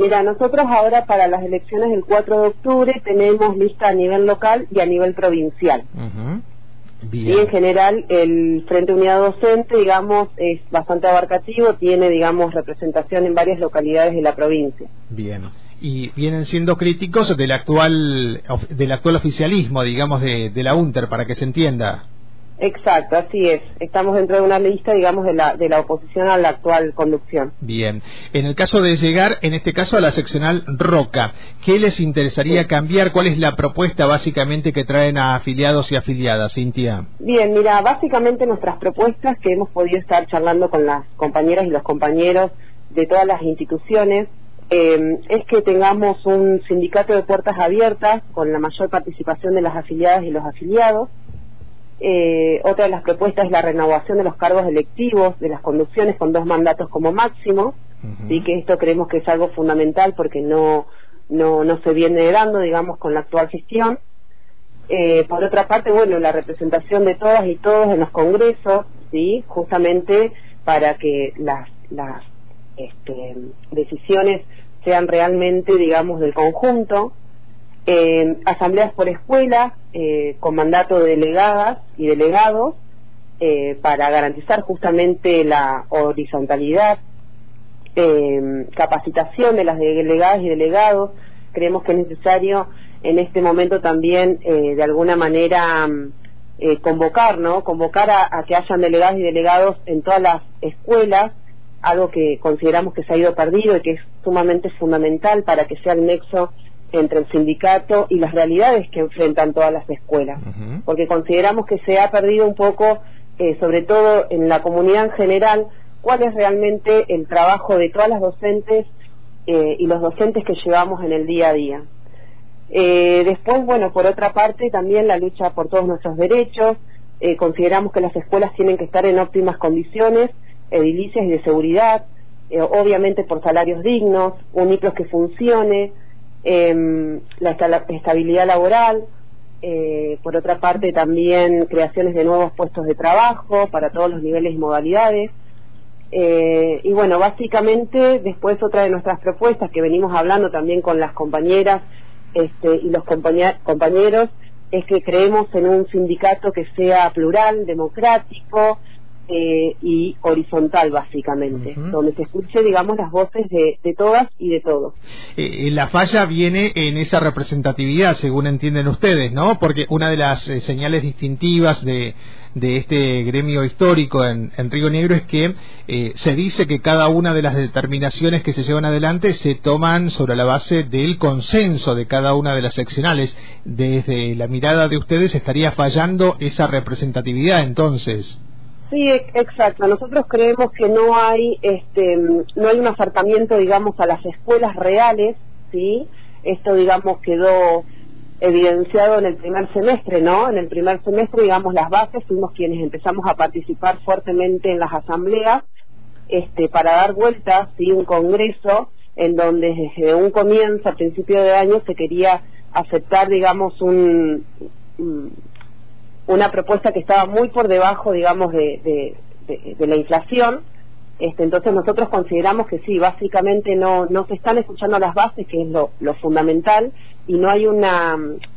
Mira, nosotros ahora para las elecciones del 4 de octubre tenemos lista a nivel local y a nivel provincial. Bien. Y en general el Frente Unidad Docente, digamos, es bastante abarcativo, tiene, digamos, representación en varias localidades de la provincia. Bien. Y vienen siendo críticos del actual oficialismo, digamos, de la UNTER, para que se entienda. Exacto, así es. Estamos dentro de una lista, digamos, de la oposición a la actual conducción. Bien. En el caso de llegar, en este caso, a la seccional Roca, ¿qué les interesaría cambiar? ¿Cuál es la propuesta básicamente que traen a afiliados y afiliadas, Cintia? Bien, mira, básicamente nuestras propuestas que hemos podido estar charlando con las compañeras y los compañeros de todas las instituciones es que tengamos un sindicato de puertas abiertas con la mayor participación de las afiliadas y los afiliados. Otra de las propuestas es la renovación de los cargos electivos de las conducciones con 2 mandatos como máximo, y que esto creemos que es algo fundamental porque no se viene dando, digamos, con la actual gestión. Por otra parte, bueno, la representación de todas y todos en los congresos, sí, justamente para que las decisiones sean realmente, digamos, del conjunto. Asambleas por escuela con mandato de delegadas y delegados para garantizar justamente la horizontalidad, capacitación de las delegadas y delegados. Creemos que es necesario en este momento también de alguna manera convocar a que hayan delegadas y delegados en todas las escuelas, algo que consideramos que se ha ido perdido y que es sumamente fundamental para que sea el nexo entre el sindicato y las realidades que enfrentan todas las escuelas, porque consideramos que se ha perdido un poco, sobre todo en la comunidad en general, cuál es realmente el trabajo de todas las docentes y los docentes que llevamos en el día a día. Después, bueno, por otra parte, también la lucha por todos nuestros derechos. Consideramos que las escuelas tienen que estar en óptimas condiciones edilicias y de seguridad, obviamente por salarios dignos, un IPROS que funcione, la estabilidad laboral, por otra parte también creaciones de nuevos puestos de trabajo para todos los niveles y modalidades. Y bueno, básicamente después otra de nuestras propuestas que venimos hablando también con las compañeras y los compañeros es que creemos en un sindicato que sea plural, democrático y horizontal, básicamente, donde se escuche, digamos, las voces de todas y de todos. La falla viene en esa representatividad, según entienden ustedes, ¿no? Porque una de las señales distintivas de este gremio histórico en Río Negro es que se dice que cada una de las determinaciones que se llevan adelante se toman sobre la base del consenso de cada una de las seccionales. Desde la mirada de ustedes estaría fallando esa representatividad, entonces. Sí, exacto. Nosotros creemos que no hay un acercamiento, digamos, a las escuelas reales, ¿sí? Esto, digamos, quedó evidenciado en el primer semestre, ¿no? En el primer semestre, digamos, las bases fuimos quienes empezamos a participar fuertemente en las asambleas, para dar vueltas, ¿sí? Un congreso en donde desde un comienzo, a principio de año, se quería aceptar, digamos, una propuesta que estaba muy por debajo, digamos, de la inflación. Entonces nosotros consideramos que sí, básicamente no se están escuchando las bases, que es lo fundamental, y no hay una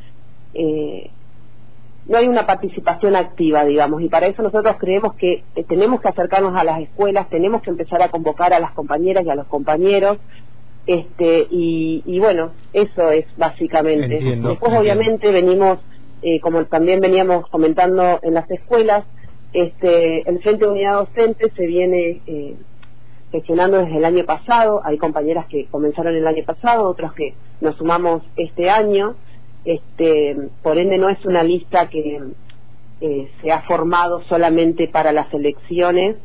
participación activa, digamos, y para eso nosotros creemos que tenemos que acercarnos a las escuelas, tenemos que empezar a convocar a las compañeras y a los compañeros, y bueno, eso es básicamente. Después obviamente venimos, como también veníamos comentando en las escuelas, el Frente de Unidad Docente se viene gestionando desde el año pasado. Hay compañeras que comenzaron el año pasado, otros que nos sumamos este año. Por ende no es una lista que se ha formado solamente para las elecciones,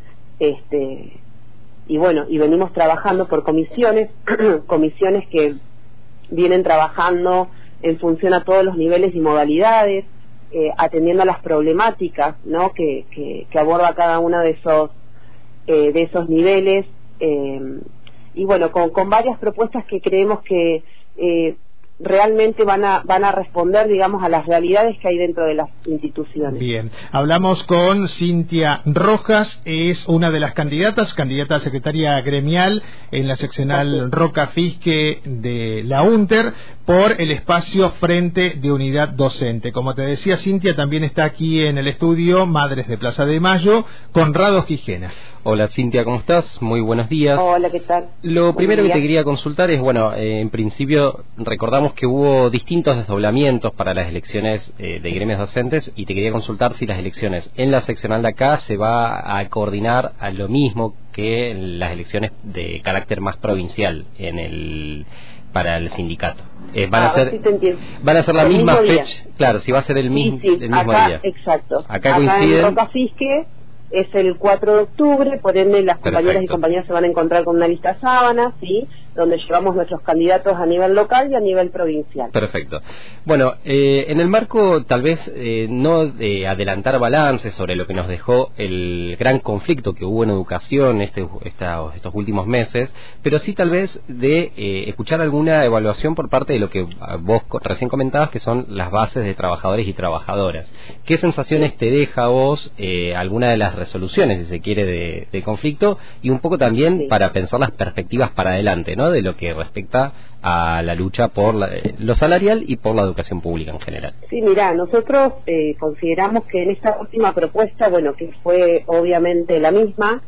y bueno, y venimos trabajando por comisiones comisiones que vienen trabajando en función a todos los niveles y modalidades, atendiendo a las problemáticas, ¿no? que aborda cada uno de esos niveles, y bueno, con varias propuestas que creemos que realmente van a responder, digamos, a las realidades que hay dentro de las instituciones. Bien, hablamos con Cintia Rojas, es una de las candidatas a secretaria gremial en la seccional Roca Fisque de la UNTER por el espacio Frente de Unidad Docente. Como te decía, Cintia, también está aquí en el estudio Madres de Plaza de Mayo, Conrado Gijena. Hola Cintia, ¿cómo estás? Muy buenos días. Hola, ¿qué tal? Lo primero que te quería consultar es, bueno, en principio recordamos que hubo distintos desdoblamientos para las elecciones de gremios docentes y te quería consultar si las elecciones en la seccional de acá se va a coordinar a lo mismo que las elecciones de carácter más provincial para el sindicato. Van a ser la misma fecha, claro, si va a ser el mismo acá, día. Exacto. Acá coinciden. En Roca Fisque es el 4 de octubre, por ende las compañeras y compañeros se van a encontrar con una lista sábana, ¿sí?, donde llevamos nuestros candidatos a nivel local y a nivel provincial. Perfecto. Bueno, en el marco tal vez no de adelantar balances sobre lo que nos dejó el gran conflicto que hubo en educación estos últimos meses, pero sí tal vez de escuchar alguna evaluación por parte de lo que vos recién comentabas, que son las bases de trabajadores y trabajadoras. ¿Qué sensaciones te deja a vos alguna de las resoluciones, si se quiere, de conflicto, y un poco también para pensar las perspectivas para adelante, ¿no?, de lo que respecta a la lucha por lo salarial y por la educación pública en general? Sí, mira, nosotros consideramos que en esta última propuesta, bueno, que fue obviamente la misma,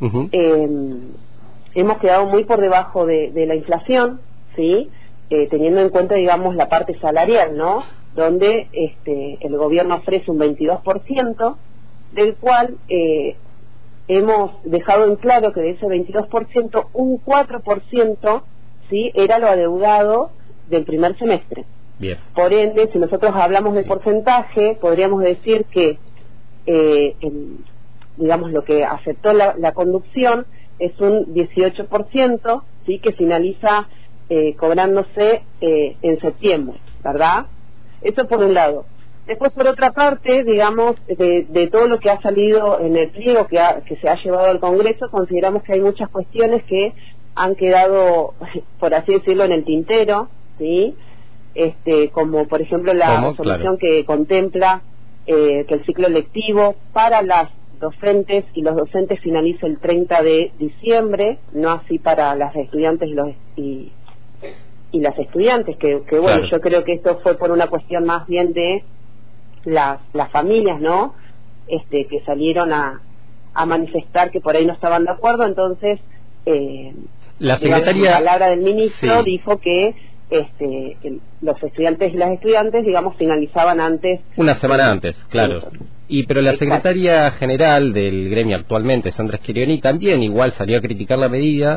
hemos quedado muy por debajo de la inflación, ¿sí?, teniendo en cuenta, digamos, la parte salarial, ¿no?, donde el gobierno ofrece un 22%, del cual hemos dejado en claro que de ese 22%, un 4%, ¿sí?, era lo adeudado del primer semestre. Bien. Por ende, si nosotros hablamos de porcentaje, podríamos decir que, digamos, lo que aceptó la conducción es un 18%, ¿sí?, que finaliza cobrándose en septiembre, ¿verdad? Eso por un lado. Después, por otra parte, digamos, de todo lo que ha salido en el pliego que se ha llevado al Congreso, consideramos que hay muchas cuestiones que han quedado, por así decirlo, en el tintero, ¿sí?, como por ejemplo la resolución que contempla que el ciclo lectivo para las docentes y los docentes finalice el 30 de diciembre, no así para las estudiantes y las estudiantes, que bueno, yo creo que esto fue por una cuestión más bien de las familias, ¿no?, que salieron a manifestar que por ahí no estaban de acuerdo. Entonces la secretaria, la palabra del ministro dijo que los estudiantes y las estudiantes, digamos, finalizaban antes, una semana antes, claro. Pero la secretaria general del gremio actualmente, Sandra Schierioni, también igual salió a criticar la medida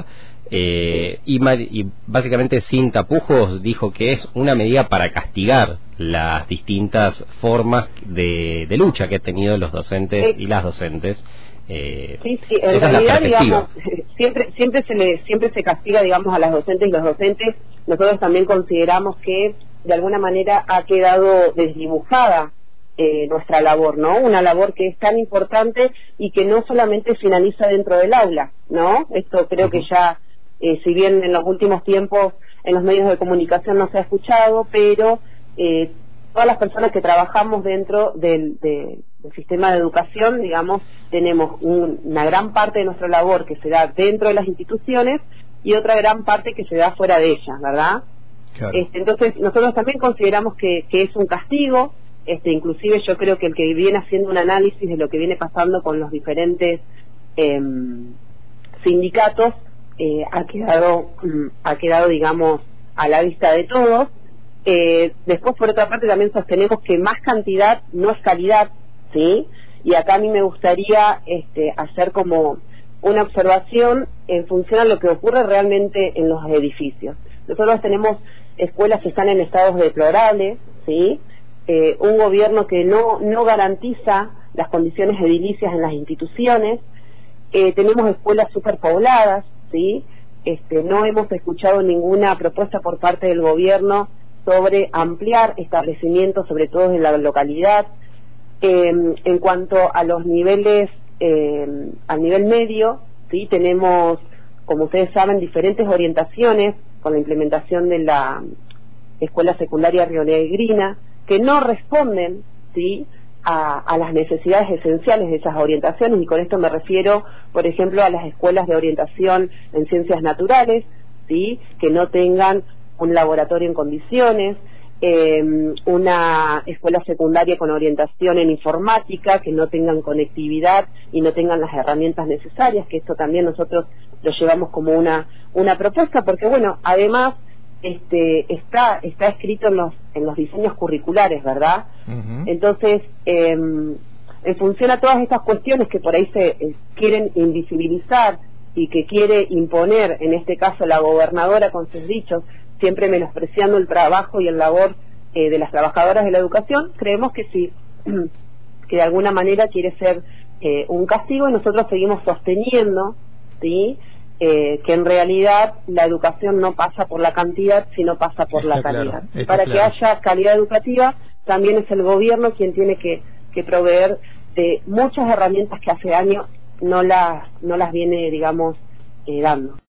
y básicamente sin tapujos dijo que es una medida para castigar las distintas formas de lucha que han tenido los docentes y las docentes. En realidad, digamos, siempre se castiga, digamos, a las docentes y los docentes. Nosotros también consideramos que de alguna manera ha quedado desdibujada nuestra labor, ¿no? Una labor que es tan importante y que no solamente finaliza dentro del aula, ¿no? Esto creo que ya, si bien en los últimos tiempos en los medios de comunicación no se ha escuchado, pero todas las personas que trabajamos dentro del sistema de educación, digamos, tenemos una gran parte de nuestra labor que se da dentro de las instituciones y otra gran parte que se da fuera de ellas, ¿verdad? Claro. Entonces nosotros también consideramos que es un castigo. Inclusive yo creo que el que viene haciendo un análisis de lo que viene pasando con los diferentes sindicatos ha quedado, digamos, a la vista de todos. Después, por otra parte, también sostenemos que más cantidad no es calidad, ¿sí? Y acá a mí me gustaría hacer como una observación en función a lo que ocurre realmente en los edificios. Nosotros tenemos escuelas que están en estados deplorables, ¿sí? Un gobierno que no garantiza las condiciones edilicias en las instituciones. Tenemos escuelas superpobladas, ¿sí? No hemos escuchado ninguna propuesta por parte del gobierno sobre ampliar establecimientos, sobre todo en la localidad. En cuanto a los niveles, al nivel medio, ¿sí? Tenemos, como ustedes saben, diferentes orientaciones con la implementación de escuela secundaria rionegrina, que no responden, ¿sí?, a las necesidades esenciales de esas orientaciones, y con esto me refiero, por ejemplo, a las escuelas de orientación en ciencias naturales, ¿sí?, que no tengan un laboratorio en condiciones, una escuela secundaria con orientación en informática, que no tengan conectividad y no tengan las herramientas necesarias, que esto también nosotros lo llevamos como una propuesta, porque bueno, además está escrito en los diseños curriculares, ¿verdad? Entonces, en función a todas estas cuestiones que por ahí se quieren invisibilizar y que quiere imponer, en este caso la gobernadora con sus dichos, siempre menospreciando el trabajo y el labor de las trabajadoras de la educación, creemos que sí, que de alguna manera quiere ser un castigo, y nosotros seguimos sosteniendo, ¿sí?, que en realidad la educación no pasa por la cantidad, sino pasa por la calidad. Para que haya calidad educativa, también es el gobierno quien tiene que proveer de muchas herramientas que hace años no las viene, digamos, dando.